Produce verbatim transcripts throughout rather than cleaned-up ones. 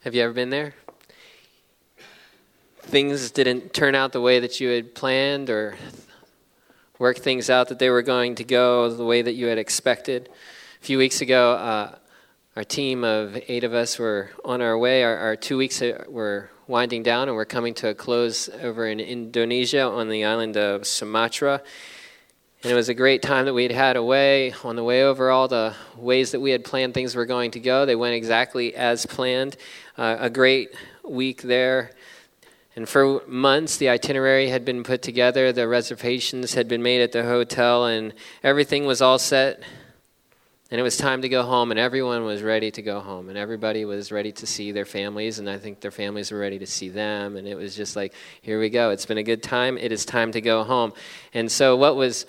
Have you ever been there? Things didn't turn out the way that you had planned or work things out that they were going to go the way that you had expected. A few weeks ago, uh, our team of eight of us were on our way. Our, our two weeks were winding down, and we're coming to a close over in Indonesia on the island of Sumatra. And it was a great time that we'd had away. On the way over, all the ways that we had planned things were going to go, they went exactly as planned. Uh, a great week there. And for months, the itinerary had been put together, the reservations had been made at the hotel, and everything was all set. And it was time to go home, and everyone was ready to go home, and everybody was ready to see their families, and I think their families were ready to see them, and it was just like, here we go. It's been a good time. It is time to go home. And so what was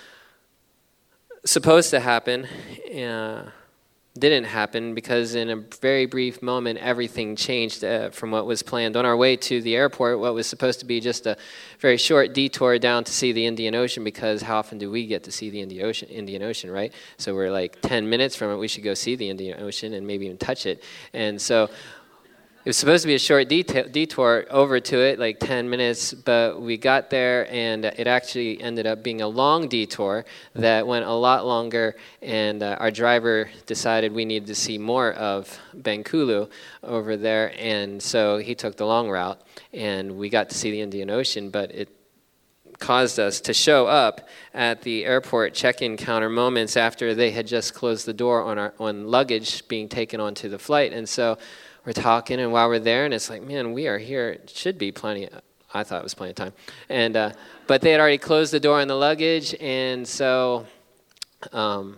supposed to happen uh, didn't happen, because in a very brief moment, everything changed uh, from what was planned. On our way to the airport, what was supposed to be just a very short detour down to see the Indian Ocean, because how often do we get to see the Indian Ocean, Indian Ocean, right? So we're like ten minutes from it, we should go see the Indian Ocean and maybe even touch it. And so it was supposed to be a short detail, detour over to it, like ten minutes, but we got there, and it actually ended up being a long detour that went a lot longer, and uh, our driver decided we needed to see more of Bengkulu over there, and so he took the long route, and we got to see the Indian Ocean, but it caused us to show up at the airport check-in counter moments after they had just closed the door on our on luggage being taken onto the flight, and so we're talking, and while we're there, and it's like, man, we are here. It should be plenty. I thought it was plenty of time. And uh, but they had already closed the door on the luggage, and so um,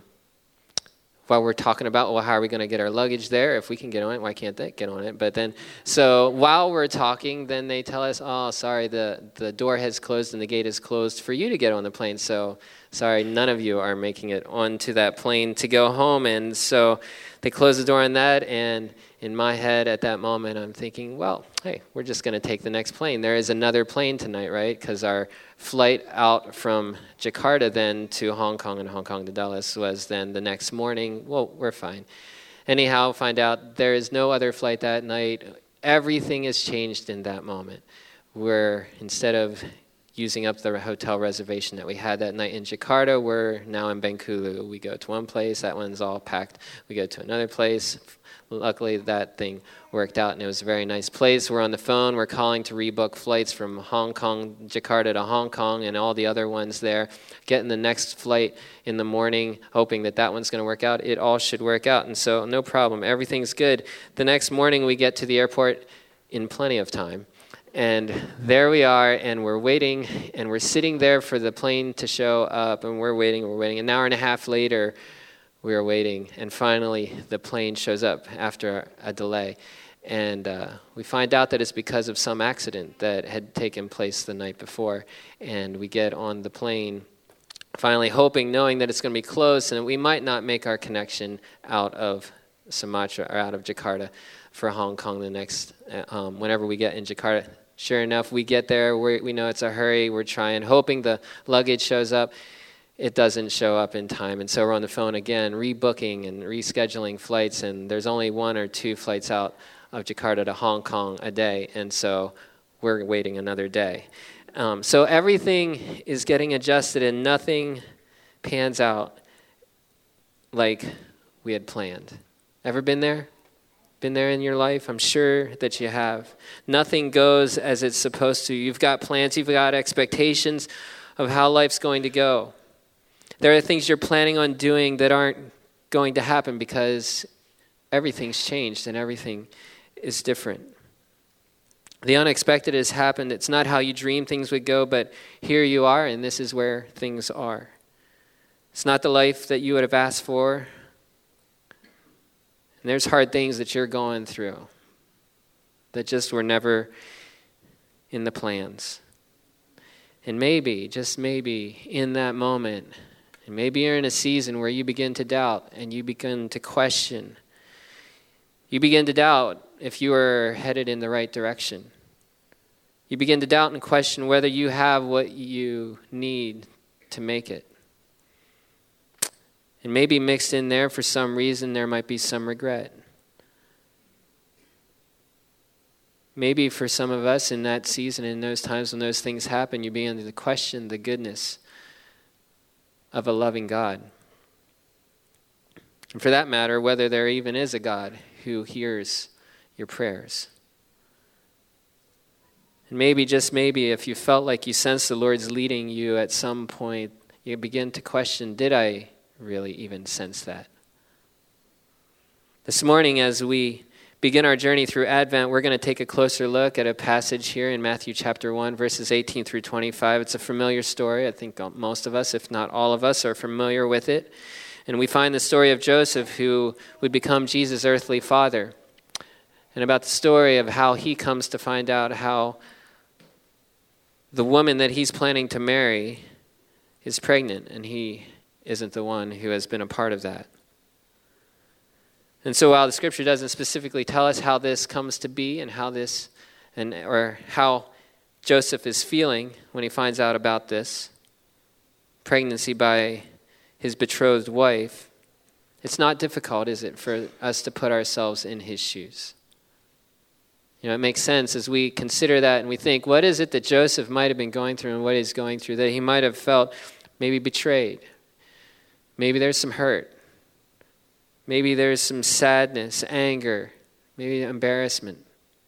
while we're talking about, well, how are we going to get our luggage there? If we can get on it, why can't they get on it? But then, so while we're talking, then they tell us, oh, sorry, the, the door has closed and the gate is closed for you to get on the plane. So sorry, none of you are making it onto that plane to go home. And so they close the door on that, and in my head at that moment, I'm thinking, well, hey, we're just going to take the next plane. There is another plane tonight, right? Because our flight out from Jakarta then to Hong Kong and Hong Kong to Dulles was then the next morning. Well, we're fine. Anyhow, find out there is no other flight that night. Everything has changed in that moment. We're, instead of using up the hotel reservation that we had that night in Jakarta, we're now in Bengkulu. We go to one place, that one's all packed. We go to another place. Luckily, that thing worked out, and it was a very nice place. We're on the phone. We're calling to rebook flights from Hong Kong, Jakarta to Hong Kong, and all the other ones there. Getting the next flight in the morning, hoping that that one's going to work out. It all should work out, and so no problem. Everything's good. The next morning, we get to the airport in plenty of time. And there we are, and we're waiting, and we're sitting there for the plane to show up, and we're waiting, we're waiting. An hour and a half later, we were waiting, and finally the plane shows up after a delay. And uh, we find out that it's because of some accident that had taken place the night before. And we get on the plane, finally hoping, knowing that it's going to be close, and we might not make our connection out of Sumatra or out of Jakarta for Hong Kong the next, um, whenever we get in Jakarta. Sure enough, we get there, we we know it's a hurry, we're trying, hoping the luggage shows up. It doesn't show up in time, and so we're on the phone again, rebooking and rescheduling flights, and there's only one or two flights out of Jakarta to Hong Kong a day, and so we're waiting another day. Um, so everything is getting adjusted, and nothing pans out like we had planned. Ever been there? Been there in your life? I'm sure that you have. Nothing goes as it's supposed to. You've got plans, you've got expectations of how life's going to go. There are things you're planning on doing that aren't going to happen because everything's changed and everything is different. The unexpected has happened. It's not how you dreamed things would go, but here you are, and this is where things are. It's not the life that you would have asked for. And there's hard things that you're going through that just were never in the plans. And maybe, just maybe, in that moment, and maybe you're in a season where you begin to doubt and you begin to question. You begin to doubt if you are headed in the right direction. You begin to doubt and question whether you have what you need to make it. And maybe mixed in there for some reason, there might be some regret. maybe for some of us in that season, in those times when those things happen, you begin to question the goodness of a loving God. And for that matter, whether there even is a God who hears your prayers. And maybe, just maybe, if you felt like you sensed the Lord's leading you at some point, you begin to question, did I really even sense that? This morning, as we begin our journey through Advent, we're going to take a closer look at a passage here in Matthew chapter one, verses eighteen through twenty-five. It's a familiar story. I think most of us, if not all of us, are familiar with it. And we find the story of Joseph, who would become Jesus' earthly father, and about the story of how he comes to find out how the woman that he's planning to marry is pregnant, and he isn't the one who has been a part of that. And so while the scripture doesn't specifically tell us how this comes to be and how this, and or how Joseph is feeling when he finds out about this pregnancy by his betrothed wife, it's not difficult, is it, for us to put ourselves in his shoes? You know, it makes sense as we consider that and we think, what is it that Joseph might have been going through and what he's going through, that he might have felt maybe betrayed. Maybe there's some hurt. Maybe there's some sadness, anger, maybe embarrassment.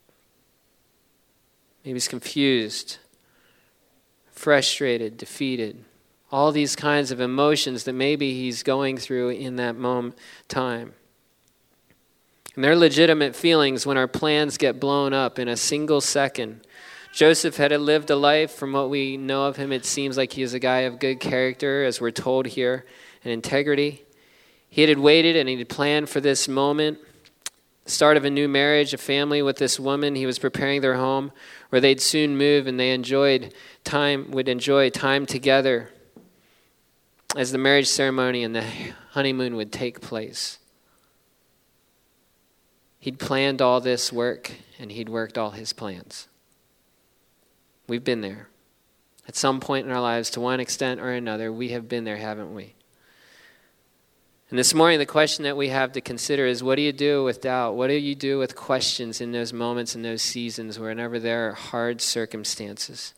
Maybe he's confused, frustrated, defeated. All these kinds of emotions that maybe he's going through in that moment time. And they're legitimate feelings when our plans get blown up in a single second. Joseph had lived a life, from what we know of him, it seems like he is a guy of good character, as we're told here, and integrity. He had waited and he had planned for this moment, the start of a new marriage, a family with this woman. He was preparing their home where they'd soon move, and they enjoyed time, would enjoy time together as the marriage ceremony and the honeymoon would take place. He'd planned all this work, and he'd worked all his plans. We've been there. At some point in our lives, to one extent or another, we have been there, haven't we? And this morning, the question that we have to consider is, what do you do with doubt? What do you do with questions in those moments, in those seasons, whenever there are hard circumstances?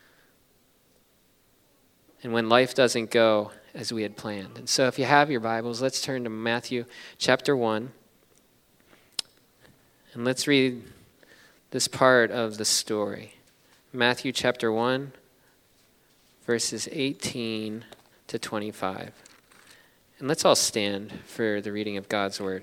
And when life doesn't go as we had planned. And so if you have your Bibles, let's turn to Matthew chapter one. And let's read this part of the story. Matthew chapter one, verses eighteen to twenty-five. And let's all stand for the reading of God's word.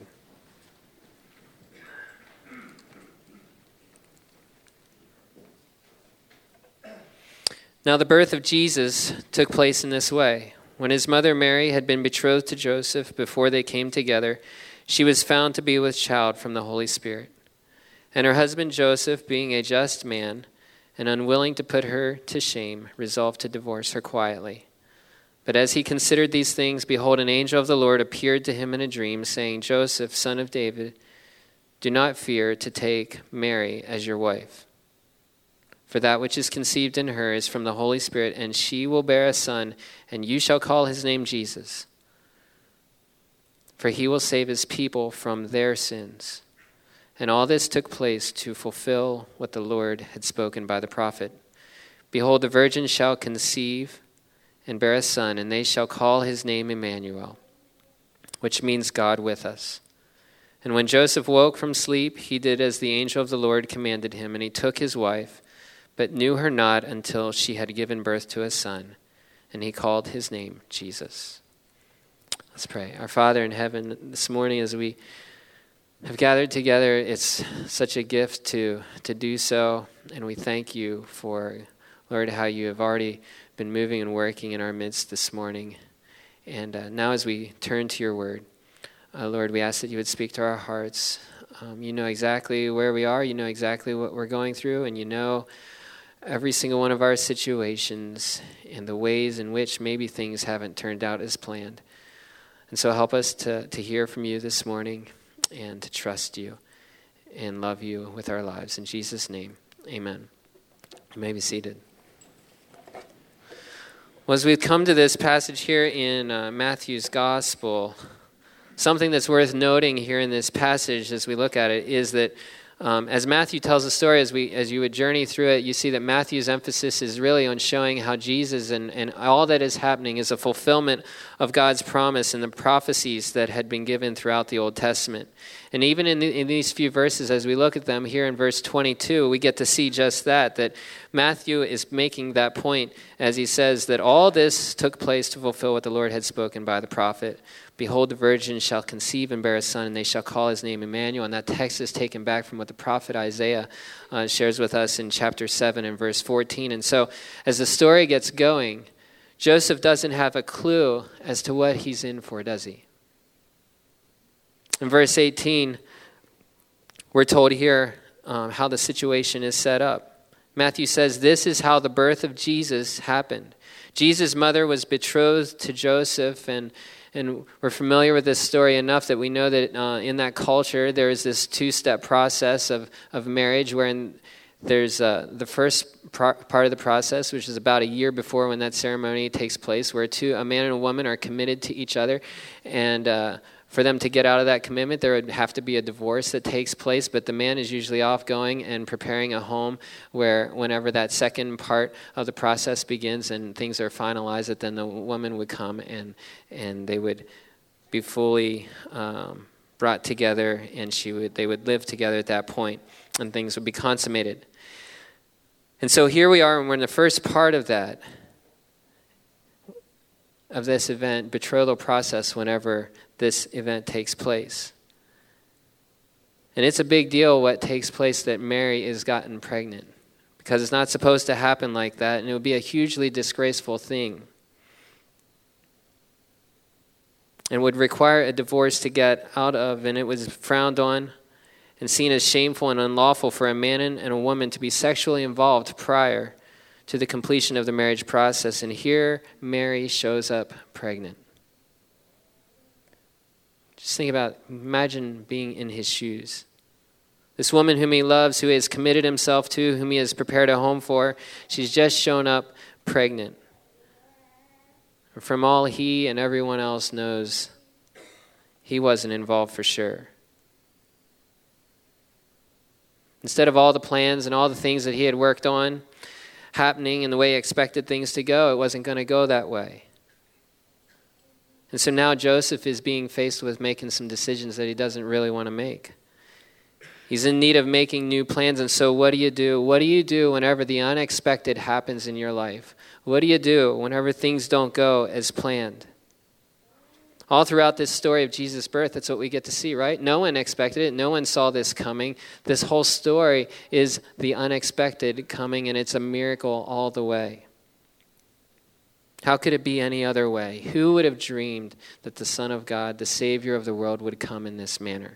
Now the birth of Jesus took place in this way. When his mother Mary had been betrothed to Joseph before they came together, she was found to be with child from the Holy Spirit. And her husband Joseph, being a just man and unwilling to put her to shame, resolved to divorce her quietly. But as he considered these things, behold, an angel of the Lord appeared to him in a dream, saying, Joseph, son of David, do not fear to take Mary as your wife. For that which is conceived in her is from the Holy Spirit, and she will bear a son, and you shall call his name Jesus. For he will save his people from their sins. And all this took place to fulfill what the Lord had spoken by the prophet. Behold, the virgin shall conceive and bear a son, and they shall call his name Emmanuel, which means God with us. And when Joseph woke from sleep, he did as the angel of the Lord commanded him, and he took his wife, but knew her not until she had given birth to a son, and he called his name Jesus. Let's pray. Our Father in heaven, this morning as we have gathered together, it's such a gift to, to do so, and we thank you for, Lord, how you have already been moving and working in our midst this morning. And uh, now as we turn to your word, uh, Lord, we ask that you would speak to our hearts. Um, you know exactly where we are. You know exactly what we're going through. And you know every single one of our situations and the ways in which maybe things haven't turned out as planned. And so help us to, to hear from you this morning and to trust you and love you with our lives. In Jesus' name, amen. You may be seated. Well, as we've come to this passage here in uh, Matthew's Gospel, something that's worth noting here in this passage as we look at it is that Um, as Matthew tells the story, as we as you would journey through it, you see that Matthew's emphasis is really on showing how Jesus and, and all that is happening is a fulfillment of God's promise and the prophecies that had been given throughout the Old Testament. And even in, the, in these few verses, as we look at them here in verse twenty-two, we get to see just that, that Matthew is making that point as he says that all this took place to fulfill what the Lord had spoken by the prophet. Behold, the virgin shall conceive and bear a son, and they shall call his name Emmanuel. And that text is taken back from what the prophet Isaiah uh, shares with us in chapter seven and verse fourteen. And so as the story gets going, Joseph doesn't have a clue as to what he's in for, does he? In verse eighteen, we're told here um, how the situation is set up. Matthew says, this is how the birth of Jesus happened. Jesus' mother was betrothed to Joseph, and And we're familiar with this story enough that we know that uh, in that culture there is this two-step process of, of marriage wherein there's uh, the first pro- part of the process, which is about a year before when that ceremony takes place, where two, a man and a woman are committed to each other. And uh, for them to get out of that commitment, there would have to be a divorce that takes place, but the man is usually off going and preparing a home where whenever that second part of the process begins and things are finalized, that then the woman would come and and they would be fully um, brought together, and she would they would live together at that point, and things would be consummated. And so here we are, and we're in the first part of that, of this event, betrothal process, whenever this event takes place. And it's a big deal what takes place that Mary is gotten pregnant, because it's not supposed to happen like that, and it would be a hugely disgraceful thing. And would require a divorce to get out of, and it was frowned on and seen as shameful and unlawful for a man and a woman to be sexually involved prior to the completion of the marriage process. And here Mary shows up pregnant. Just think about, imagine being in his shoes. This woman whom he loves, who he has committed himself to, whom he has prepared a home for, she's just shown up pregnant. From all he and everyone else knows, he wasn't involved for sure. Instead of all the plans and all the things that he had worked on happening in the way he expected things to go, it wasn't going to go that way. And so now Joseph is being faced with making some decisions that he doesn't really want to make. He's in need of making new plans, and so what do you do? What do you do whenever the unexpected happens in your life? What do you do whenever things don't go as planned? All throughout this story of Jesus' birth, that's what we get to see, right? No one expected it. No one saw this coming. This whole story is the unexpected coming, and it's a miracle all the way. How could it be any other way? Who would have dreamed that the Son of God, the Savior of the world, would come in this manner?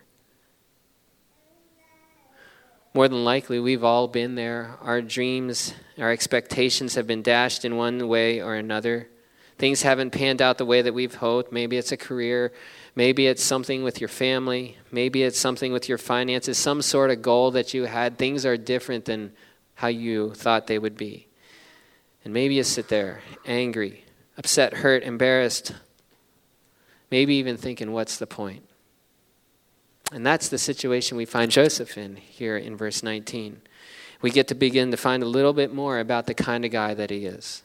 More than likely, we've all been there. Our dreams, our expectations have been dashed in one way or another. Things haven't panned out the way that we've hoped. Maybe it's a career. Maybe it's something with your family. Maybe it's something with your finances, some sort of goal that you had. Things are different than how you thought they would be. And maybe you sit there angry, upset, hurt, embarrassed, maybe even thinking, what's the point? And that's the situation we find Joseph in here in verse nineteen. We get to begin to find a little bit more about the kind of guy that he is.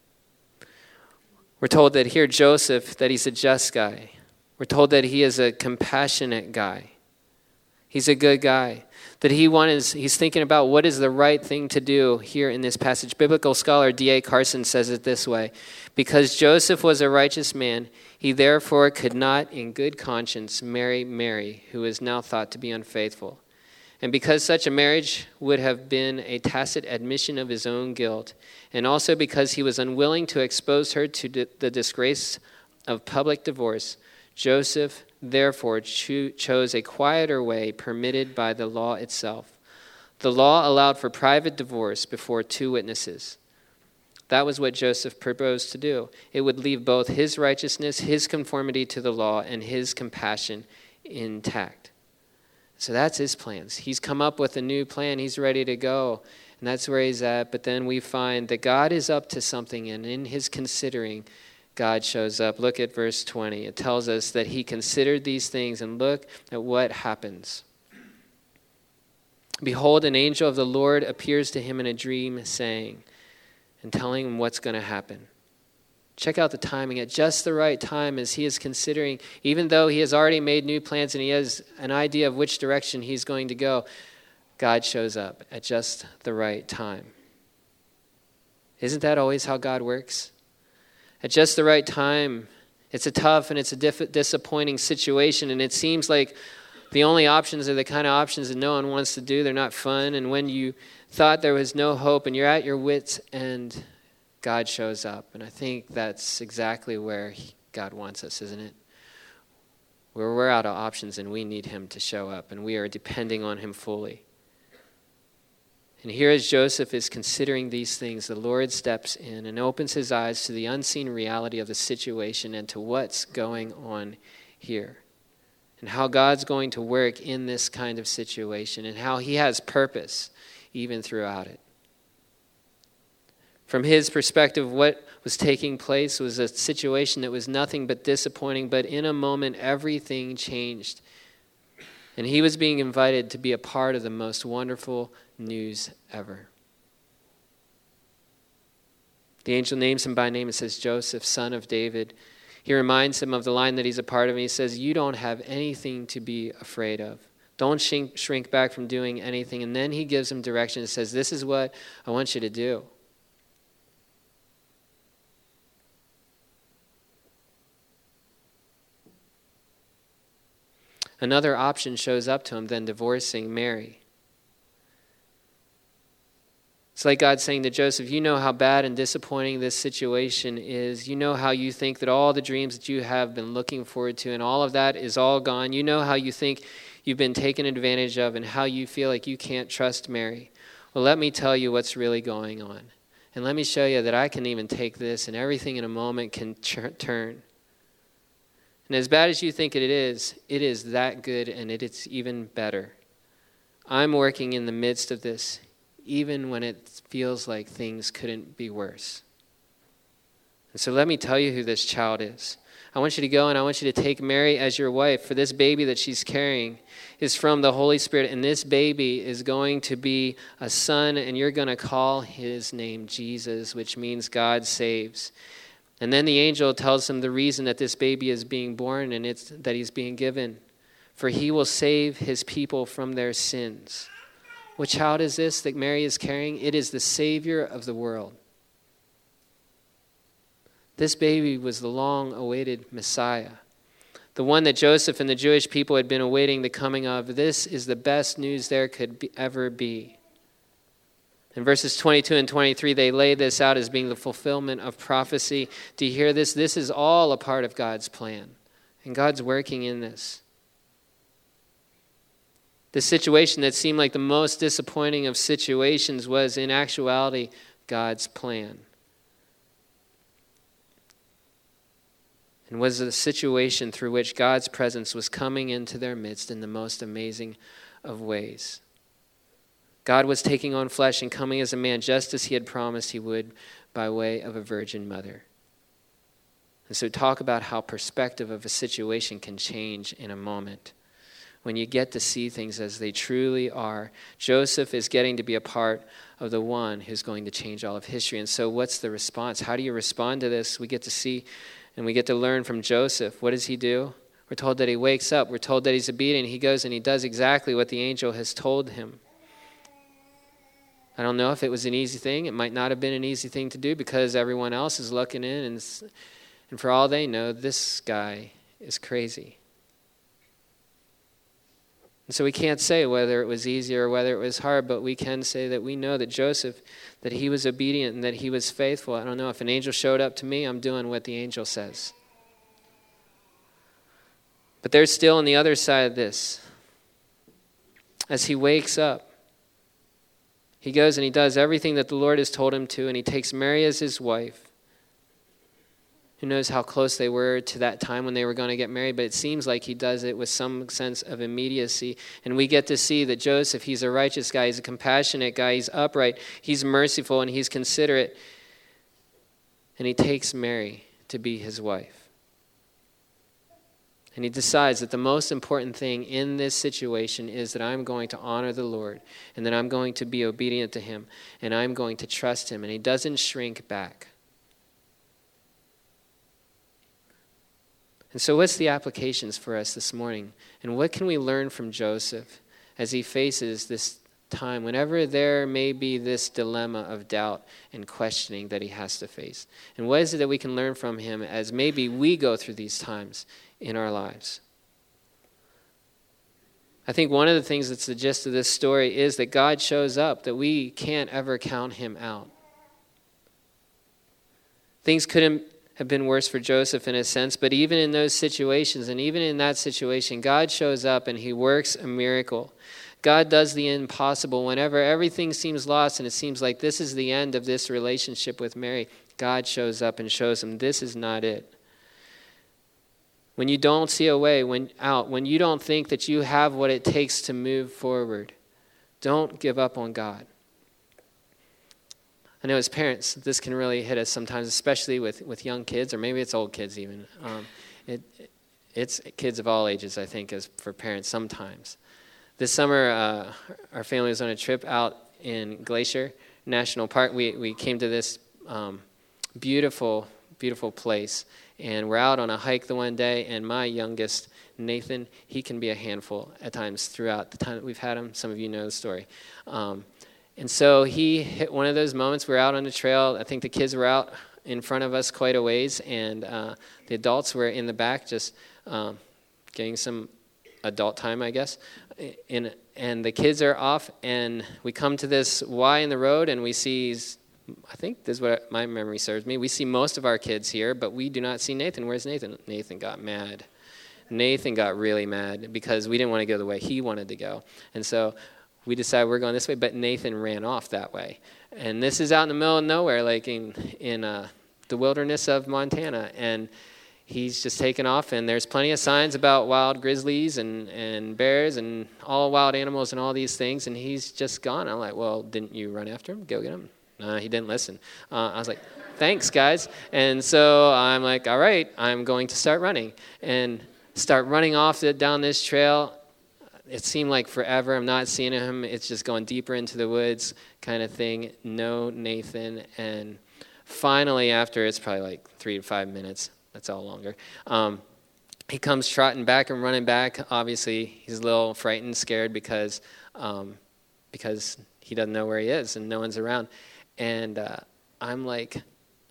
We're told that here Joseph, that he's a just guy. We're told that he is a compassionate guy. He's a good guy. That he wants, he's thinking about what is the right thing to do here in this passage. Biblical scholar D A Carson says it this way: because Joseph was a righteous man, he therefore could not in good conscience marry Mary, who is now thought to be unfaithful. And because such a marriage would have been a tacit admission of his own guilt, and also because he was unwilling to expose her to d- the disgrace of public divorce, Joseph therefore cho- chose a quieter way permitted by the law itself. The law allowed for private divorce before two witnesses. That was what Joseph proposed to do. It would leave both his righteousness, his conformity to the law, and his compassion intact. So that's his plans. He's come up with a new plan. He's ready to go. And that's where he's at. But then we find that God is up to something, and in his considering, God shows up. Look at verse twenty. It tells us that he considered these things, and look at what happens. Behold, an angel of the Lord appears to him in a dream, saying, and telling him what's going to happen. Check out the timing. At just the right time, as he is considering, even though he has already made new plans and he has an idea of which direction he's going to go, God shows up at just the right time. Isn't that always how God works? At just the right time, it's a tough and it's a diff- disappointing situation, and it seems like the only options are the kind of options that no one wants to do. They're not fun, and when you thought there was no hope and you're at your wits' end, God shows up. And I think that's exactly where he, God wants us, isn't it? Where we're out of options and we need him to show up, and we are depending on him fully. And here as Joseph is considering these things, the Lord steps in and opens his eyes to the unseen reality of the situation and to what's going on here. And how God's going to work in this kind of situation and how he has purpose even throughout it. From his perspective, what was taking place was a situation that was nothing but disappointing, but in a moment everything changed. And he was being invited to be a part of the most wonderful news ever. The angel names him by name and says, Joseph, son of David. He reminds him of the line that he's a part of, and he says, you don't have anything to be afraid of. Don't shrink, shrink back from doing anything. And then he gives him direction and says, this is what I want you to do. Another option shows up to him than divorcing Mary. It's like God saying to Joseph, you know how bad and disappointing this situation is. You know how you think that all the dreams that you have been looking forward to and all of that is all gone. You know how you think you've been taken advantage of and how you feel like you can't trust Mary. Well, let me tell you what's really going on. And let me show you that I can even take this and everything in a moment can ch- turn. And as bad as you think it is, it is that good and it is even better. I'm working in the midst of this, even when it feels like things couldn't be worse. And so let me tell you who this child is. I want you to go and I want you to take Mary as your wife, for this baby that she's carrying is from the Holy Spirit, and this baby is going to be a son, and you're going to call his name Jesus, which means God saves. And then the angel tells him the reason that this baby is being born, and it's that he's being given. For he will save his people from their sins. What child is this that Mary is carrying? It is the Savior of the world. This baby was the long-awaited Messiah, the one that Joseph and the Jewish people had been awaiting the coming of. This is the best news there could be, ever be. In verses twenty-two and twenty-three, they lay this out as being the fulfillment of prophecy. Do you hear this? This is all a part of God's plan, and God's working in this. The situation that seemed like the most disappointing of situations was, in actuality, God's plan. And was a situation through which God's presence was coming into their midst in the most amazing of ways. God was taking on flesh and coming as a man just as he had promised he would by way of a virgin mother. And so talk about how perspective of a situation can change in a moment. When you get to see things as they truly are, Joseph is getting to be a part of the one who's going to change all of history. And so what's the response? How do you respond to this? We get to see and we get to learn from Joseph. What does he do? We're told that he wakes up. We're told that he's obedient. He goes and he does exactly what the angel has told him. I don't know if it was an easy thing. It might not have been an easy thing to do because everyone else is looking in, and, and for all they know, this guy is crazy. And so we can't say whether it was easy or whether it was hard, but we can say that we know that Joseph, that he was obedient and that he was faithful. I don't know, if an angel showed up to me, I'm doing what the angel says. But there's still on the other side of this. As he wakes up, he goes and he does everything that the Lord has told him to, and he takes Mary as his wife. Who knows how close they were to that time when they were going to get married, but it seems like he does it with some sense of immediacy. And we get to see that Joseph, he's a righteous guy, he's a compassionate guy, he's upright, he's merciful, and he's considerate. And he takes Mary to be his wife. And he decides that the most important thing in this situation is that I'm going to honor the Lord and that I'm going to be obedient to him and I'm going to trust him. And he doesn't shrink back. And so what's the applications for us this morning? And what can we learn from Joseph as he faces this time, whenever there may be this dilemma of doubt and questioning that he has to face? And what is it that we can learn from him as maybe we go through these times in our lives? I think one of the things that's the gist of this story is that God shows up, that we can't ever count him out. Things couldn't have been worse for Joseph in a sense, but even in those situations, and even in that situation, God shows up and he works a miracle. God does the impossible. Whenever everything seems lost and it seems like this is the end of this relationship with Mary, God shows up and shows him this is not it. When you don't see a way when out, when you don't think that you have what it takes to move forward, don't give up on God. I know as parents, this can really hit us sometimes, especially with, with young kids, or maybe it's old kids even. Um, it, it's kids of all ages, I think, as for parents sometimes. This summer, uh, our family was on a trip out in Glacier National Park. We we came to this um, beautiful, beautiful place, and we're out on a hike the one day, and my youngest, Nathan, he can be a handful at times throughout the time that we've had him. Some of you know the story. Um, and so he hit one of those moments. We're out on the trail. I think the kids were out in front of us quite a ways, and uh, the adults were in the back just um, getting some adult time, I guess. In, and the kids are off, and we come to this Y in the road, and we see, I think this is what my memory serves me, we see most of our kids here, but we do not see Nathan. Where's Nathan? Nathan got mad. Nathan got really mad because we didn't want to go the way he wanted to go. And so we decided we're going this way, but Nathan ran off that way. And this is out in the middle of nowhere, like in, in uh, the wilderness of Montana, and he's just taken off, and there's plenty of signs about wild grizzlies and, and bears and all wild animals and all these things, and he's just gone. I'm like, well, didn't you run after him? Go get him. No, he didn't listen. Uh, I was like, thanks, guys. And so I'm like, all right, I'm going to start running and start running off the, down this trail. It seemed like forever. I'm not seeing him. It's just going deeper into the woods kind of thing. No Nathan. And finally, after it's probably like three to five minutes, that's all longer. Um, he comes trotting back and running back. Obviously, he's a little frightened, scared because um, because he doesn't know where he is and no one's around. And uh, I'm like,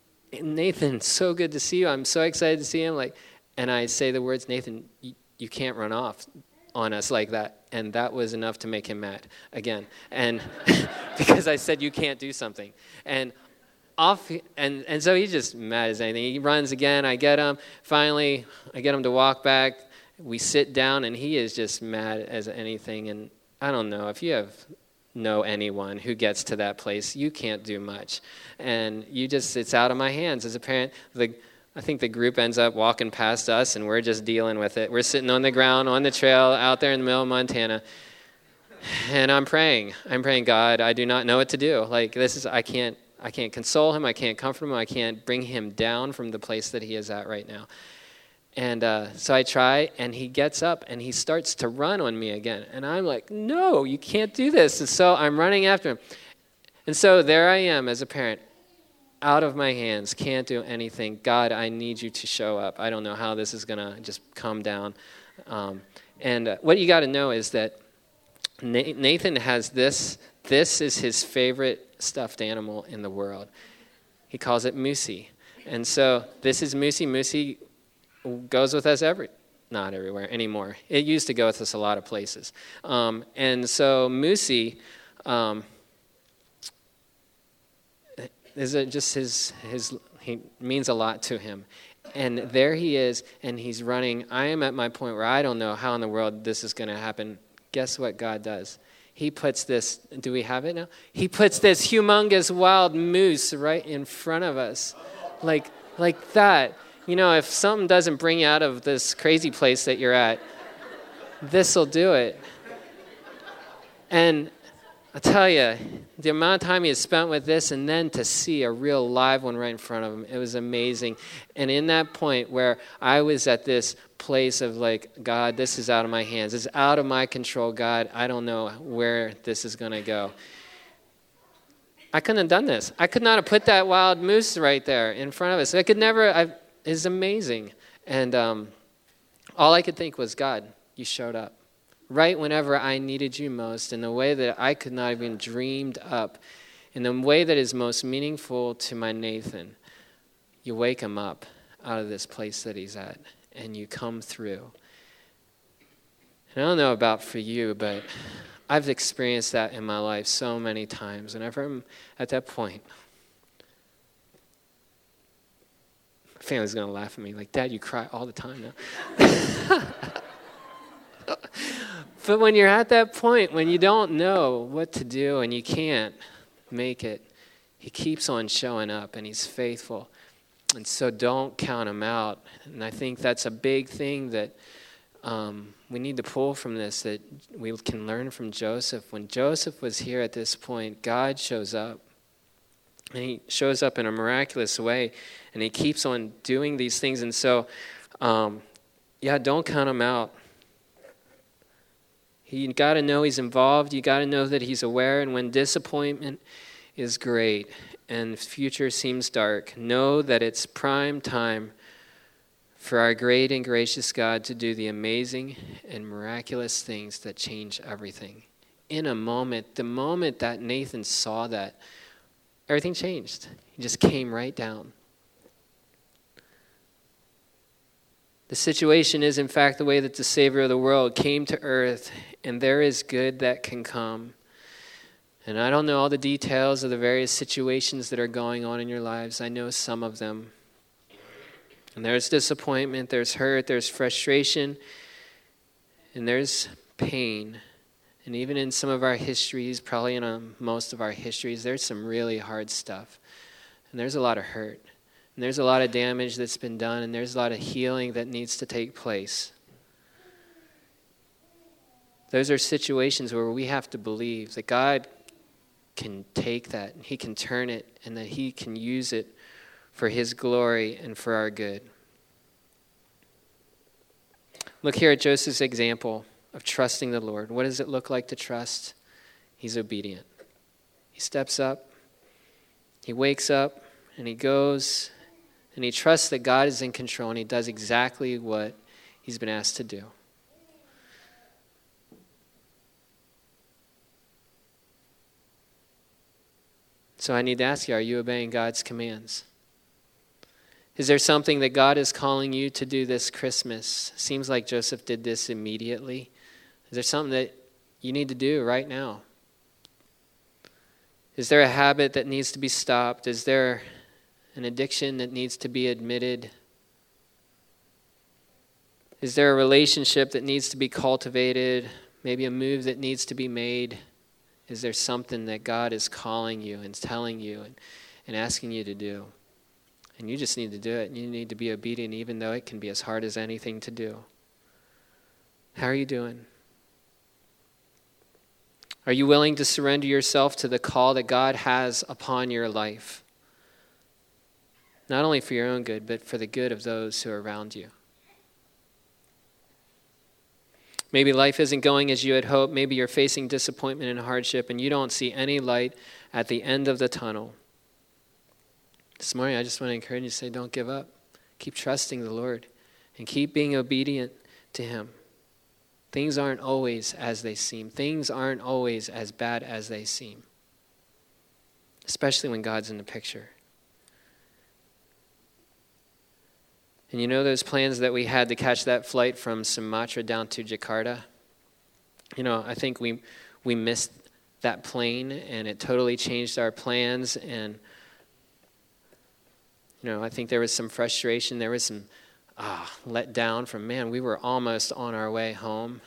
Nathan, so good to see you. I'm so excited to see him. Like, and I say the words, Nathan, you, you can't run off on us like that. And that was enough to make him mad again. And because I said you can't do something. And off, and, and so he's just mad as anything. He runs again. I get him. Finally, I get him to walk back. We sit down, and he is just mad as anything. And I don't know, if you have know anyone who gets to that place, you can't do much. And you just, it's out of my hands as a parent. The I think the group ends up walking past us, and we're just dealing with it. We're sitting on the ground, on the trail, out there in the middle of Montana. And I'm praying. I'm praying, God, I do not know what to do. Like, this is, I can't, I can't console him. I can't comfort him. I can't bring him down from the place that he is at right now. And uh, so I try, and he gets up, and he starts to run on me again. And I'm like, no, you can't do this. And so I'm running after him. And so there I am as a parent, out of my hands, can't do anything. God, I need you to show up. I don't know how this is going to just come down. Um, and uh, what you got to know is that Nathan has this. This is his favorite stuffed animal in the world. He calls it Moosey. And so this is Moosey. Moosey goes with us every, not everywhere anymore. It used to go with us a lot of places. Um, and so Moosey um, is it just his, his, he means a lot to him. And there he is, and he's running. I am at my point where I don't know how in the world this is going to happen. Guess what God does? He puts this, do we have it now? He puts this humongous wild moose right in front of us. Like, like that. You know, if something doesn't bring you out of this crazy place that you're at, this'll do it. And I tell you, the amount of time he had spent with this and then to see a real live one right in front of him, it was amazing. And in that point where I was at this place of like, God, this is out of my hands. It's out of my control, God. I don't know where this is going to go. I couldn't have done this. I could not have put that wild moose right there in front of us. I could never. I, it's amazing. And um, all I could think was, God, you showed up right whenever I needed you most, in the way that I could not have even dreamed up, in the way that is most meaningful to my Nathan. You wake him up out of this place that he's at, and you come through. And I don't know about for you, but I've experienced that in my life so many times. Whenever I'm at that point, my family's going to laugh at me, like, Dad, you cry all the time now. But when you're at that point, when you don't know what to do and you can't make it, he keeps on showing up and he's faithful. And so don't count him out. And I think that's a big thing that um, we need to pull from this, that we can learn from Joseph. When Joseph was here at this point, God shows up. And he shows up in a miraculous way. And he keeps on doing these things. And so, um, yeah, don't count him out. You got to know he's involved. You got to know that he's aware. And when disappointment is great and future seems dark, know that it's prime time for our great and gracious God to do the amazing and miraculous things that change everything. In a moment, the moment that Nathan saw that, everything changed. He just came right down. The situation is, in fact, the way that the Savior of the world came to earth, and there is good that can come. And I don't know all the details of the various situations that are going on in your lives. I know some of them. And there's disappointment, there's hurt, there's frustration, and there's pain. And even in some of our histories, probably in um, most of our histories, there's some really hard stuff. And there's a lot of hurt. And there's a lot of damage that's been done, and there's a lot of healing that needs to take place. Those are situations where we have to believe that God can take that, and he can turn it, and that he can use it for his glory and for our good. Look here at Joseph's example of trusting the Lord. What does it look like to trust? He's obedient. He steps up, he wakes up, and he goes, and he trusts that God is in control, and he does exactly what he's been asked to do. So I need to ask you, are you obeying God's commands? Is there something that God is calling you to do this Christmas? Seems like Joseph did this immediately. Is there something that you need to do right now? Is there a habit that needs to be stopped? Is there an addiction that needs to be admitted? Is there a relationship that needs to be cultivated? Maybe a move that needs to be made? Is there something that God is calling you and telling you and, and asking you to do? And you just need to do it. And you need to be obedient, even though it can be as hard as anything to do. How are you doing? Are you willing to surrender yourself to the call that God has upon your life? Not only for your own good, but for the good of those who are around you. Maybe life isn't going as you had hoped. Maybe you're facing disappointment and hardship, and you don't see any light at the end of the tunnel. This morning, I just want to encourage you to say, don't give up. Keep trusting the Lord, and keep being obedient to him. Things aren't always as they seem. Things aren't always as bad as they seem, especially when God's in the picture. And you know those plans that we had to catch that flight from Sumatra down to Jakarta? You know, I think we we missed that plane, and it totally changed our plans. And, you know, I think there was some frustration. There was some ah, let down from, man, we were almost on our way home.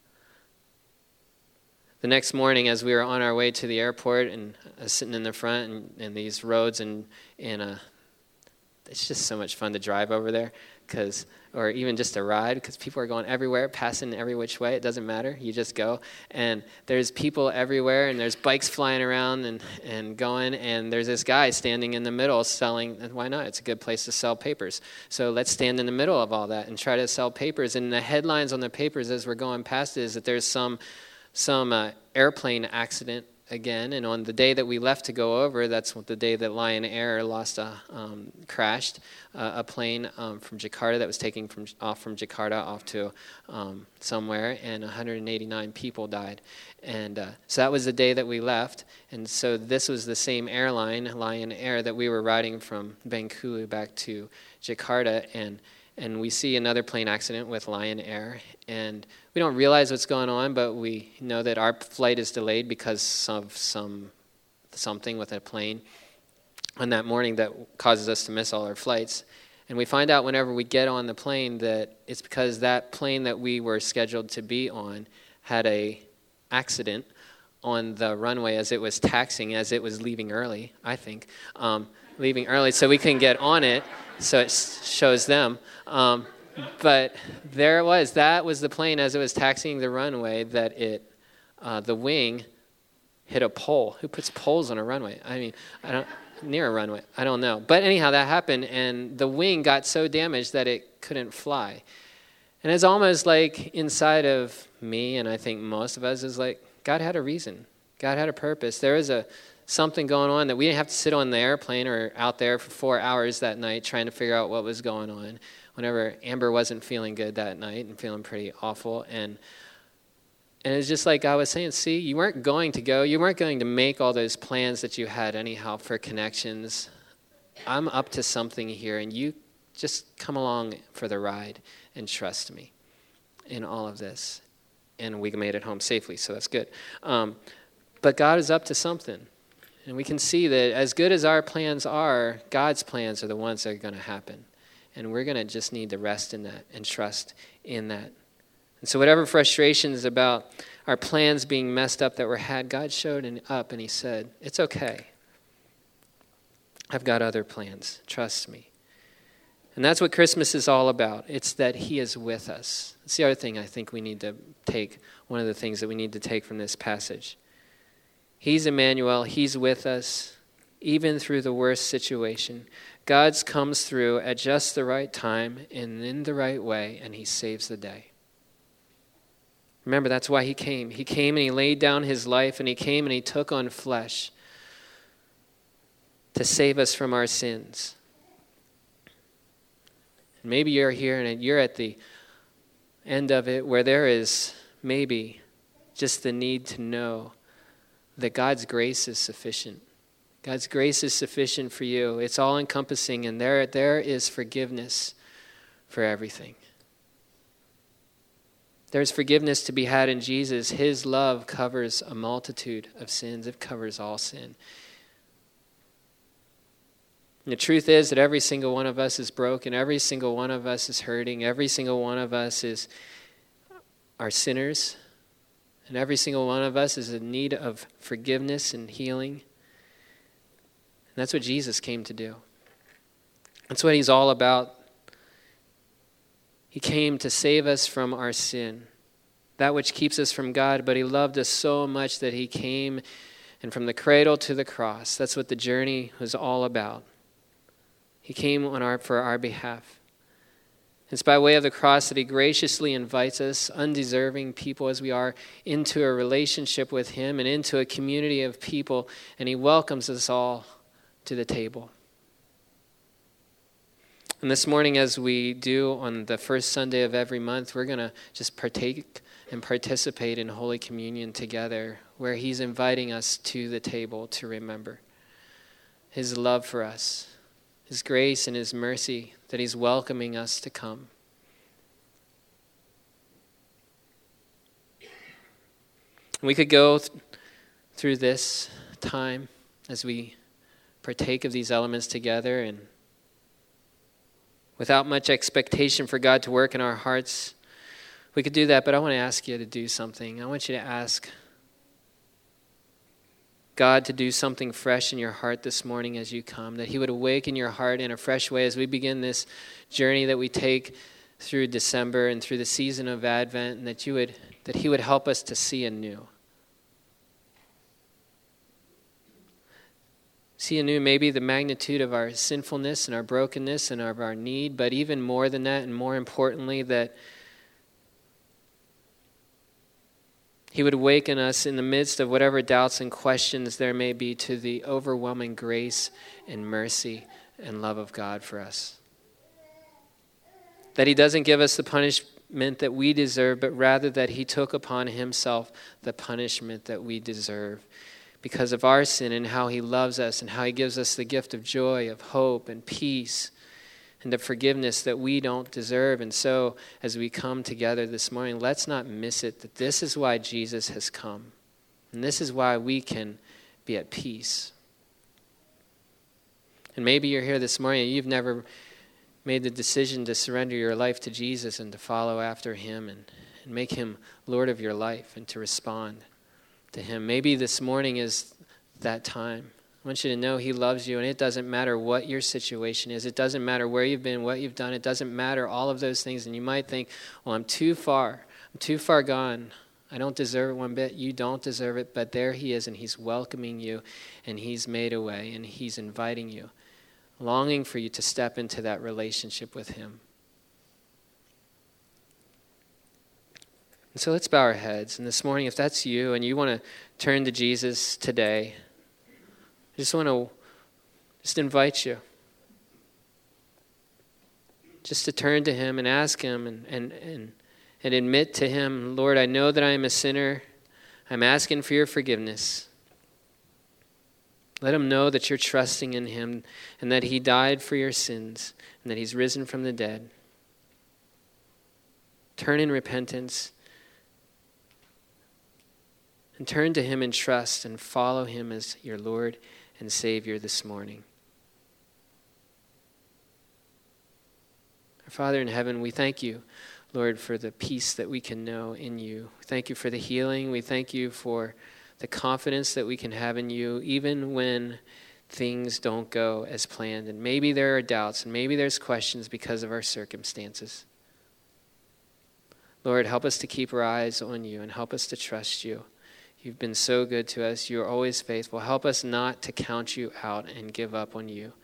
The next morning, as we were on our way to the airport, and I was sitting in the front, and, and these roads, and, and uh, it's just so much fun to drive over there. because, or even just a ride, because people are going everywhere, passing every which way. It doesn't matter. You just go. And there's people everywhere, and there's bikes flying around and, and going, and there's this guy standing in the middle selling, and why not? It's a good place to sell papers. So let's stand in the middle of all that and try to sell papers. And the headlines on the papers as we're going past it is that there's some, some uh, airplane accident again, and on the day that we left to go over, that's the day that Lion Air lost a um, crashed uh, a plane um, from Jakarta that was taking from off from Jakarta off to um, somewhere, and one hundred eighty-nine people died. And uh, so that was the day that we left, and so this was the same airline, Lion Air, that we were riding from Bengkulu back to Jakarta, and and we see another plane accident with Lion Air, and we don't realize what's going on, but we know that our flight is delayed because of some something with a plane on that morning that causes us to miss all our flights. And we find out whenever we get on the plane that it's because that plane that we were scheduled to be on had a accident on the runway as it was taxiing, as it was leaving early, I think, um, leaving early so we couldn't get on it, so it shows them. Um, But there it was. That was the plane as it was taxiing the runway that it, uh, the wing hit a pole. Who puts poles on a runway? I mean, I don't, near a runway. I don't know. But anyhow, that happened, and the wing got so damaged that it couldn't fly. And it's almost like inside of me, and I think most of us, is like God had a reason. God had a purpose. There was a something going on that we didn't have to sit on the airplane or out there for four hours that night trying to figure out what was going on. Whenever Amber wasn't feeling good that night and feeling pretty awful. And and it's just like I was saying, see, you weren't going to go. You weren't going to make all those plans that you had anyhow for connections. I'm up to something here, and you just come along for the ride and trust me in all of this. And we made it home safely, so that's good. Um, but God is up to something. And we can see that as good as our plans are, God's plans are the ones that are going to happen. And we're going to just need to rest in that and trust in that. And so whatever frustrations about our plans being messed up that were had, God showed up and he said, it's okay. I've got other plans. Trust me. And that's what Christmas is all about. It's that he is with us. That's the other thing I think we need to take, one of the things that we need to take from this passage. He's Emmanuel. He's with us, even through the worst situation. God comes through at just the right time and in the right way, and he saves the day. Remember, that's why he came. He came and he laid down his life, and he came and he took on flesh to save us from our sins. And maybe you're here and you're at the end of it where there is maybe just the need to know that God's grace is sufficient. God's grace is sufficient for you. It's all-encompassing, and there, there is forgiveness for everything. There's forgiveness to be had in Jesus. His love covers a multitude of sins. It covers all sin. And the truth is that every single one of us is broken. Every single one of us is hurting. Every single one of us is are sinners. And every single one of us is in need of forgiveness and healing. And that's what Jesus came to do. That's what he's all about. He came to save us from our sin, that which keeps us from God, but he loved us so much that he came, and from the cradle to the cross, that's what the journey was all about. He came on our for our behalf. It's by way of the cross that he graciously invites us, undeserving people as we are, into a relationship with him and into a community of people, and he welcomes us all to the table. And this morning, as we do on the first Sunday of every month, we're going to just partake and participate in Holy Communion together, where he's inviting us to the table to remember his love for us, his grace and his mercy, that he's welcoming us to come. We could go th- through this time as we partake of these elements together, and without much expectation for God to work in our hearts, we could do that. But I want to ask you to do something. I want you to ask God to do something fresh in your heart this morning as you come, that he would awaken your heart in a fresh way as we begin this journey that we take through December and through the season of Advent, and that you would, that he would help us to see anew. See anew maybe the magnitude of our sinfulness and our brokenness and of our need, but even more than that, and more importantly, that he would awaken us in the midst of whatever doubts and questions there may be to the overwhelming grace and mercy and love of God for us. That he doesn't give us the punishment that we deserve, but rather that he took upon himself the punishment that we deserve because of our sin, and how he loves us and how he gives us the gift of joy, of hope and peace and the forgiveness that we don't deserve. And so as we come together this morning, let's not miss it, that this is why Jesus has come. And this is why we can be at peace. And maybe you're here this morning and you've never made the decision to surrender your life to Jesus and to follow after him and, and make him Lord of your life and to respond to him. Maybe this morning is that time. I want you to know he loves you, and it doesn't matter what your situation is. It doesn't matter where you've been, what you've done. It doesn't matter all of those things. And you might think, well, I'm too far. I'm too far gone. I don't deserve it one bit. You don't deserve it. But there he is, and he's welcoming you, and he's made a way, and he's inviting you, longing for you to step into that relationship with him. And so let's bow our heads. And this morning, if that's you and you want to turn to Jesus today, I just want to just invite you just to turn to him and ask him and, and, and, and admit to him, Lord, I know that I am a sinner. I'm asking for your forgiveness. Let him know that you're trusting in him and that he died for your sins and that he's risen from the dead. Turn in repentance and turn to him in trust and follow him as your Lord and Savior this morning. Our Father in heaven, we thank you, Lord, for the peace that we can know in you. We thank you for the healing. We thank you for the confidence that we can have in you, even when things don't go as planned. And maybe there are doubts, and maybe there's questions because of our circumstances. Lord, help us to keep our eyes on you and help us to trust you. You've been so good to us. You're always faithful. Help us not to count you out and give up on you.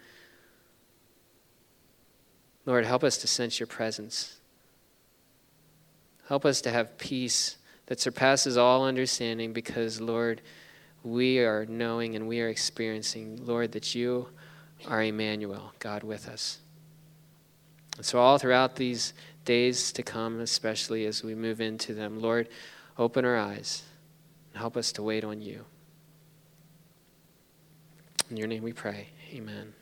Lord, help us to sense your presence. Help us to have peace that surpasses all understanding because, Lord, we are knowing and we are experiencing, Lord, that you are Emmanuel, God with us. And so all throughout these days to come, especially as we move into them, Lord, open our eyes. Help us to wait on you. In your name we pray. Amen.